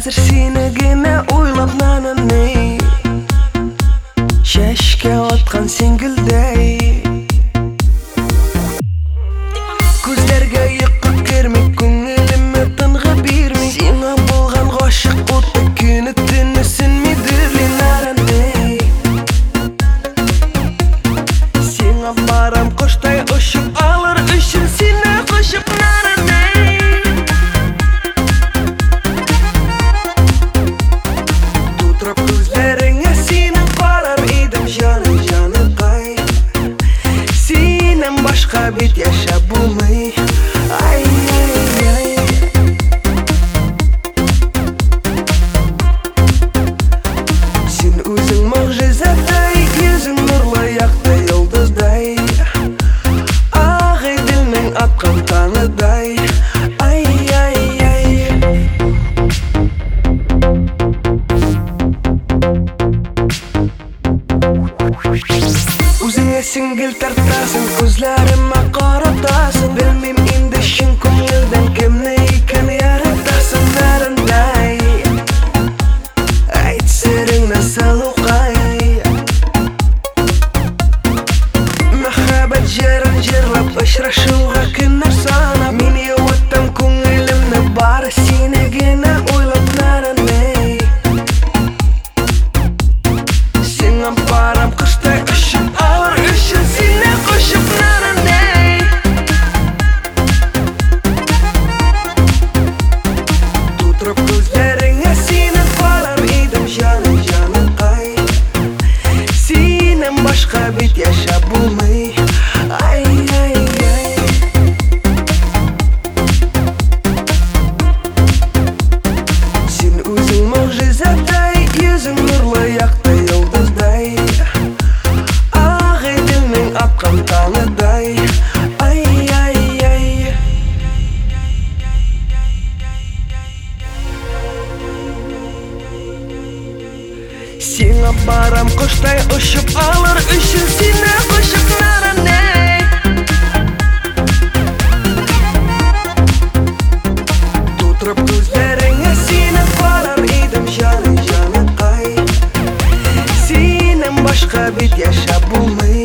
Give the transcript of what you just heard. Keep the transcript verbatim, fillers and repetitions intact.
Hazır seni gene oylap nananey Şeşke atkan sengildey Күзләргә йокы керми, күңелемә тынгы бирми Сиңа булган гашык уты көне төне сүнмидер нараней Сиңа барам коштай очып алыр өчен сине кушып нараней Тутрап күзләреңә синең карар идем җаным җаныкай Синнән башка бит яшәп булмый Ай, ай, ай Син үзең могҗизадай, йөзең нурлы якты йолдыздай Ак иделнең аткан таңыдай Ай, ай, ай Үзеңә сиңгел тартасың, күзләремә каратасың Белмим инде чын күңелдән кемне икән яратасың нарандай Әйт сереңне салукай Мәхәббәт җырын җырлап очрашуга көннәр санап Мин юаттым күңелемне бары сине генә уйлап нараней Сиңа барам кыштай очып алыр өчен сине кушып нараней Тутрап күзләреңә синең карар идем җаным җаныкай Синнән башка бит яшәп булмый Ай, ай, ай Син үзең могҗизадай, йөзең нурлы якты йолдыздай Ак иделнең аткан таңыдай Ай, ай, ай Сиңа барам коштай очып алыр өчен сине кушып нараней Тутрап күзләреңә синең карар идем җаным җаныкай Синнән башка бит яшәп булмый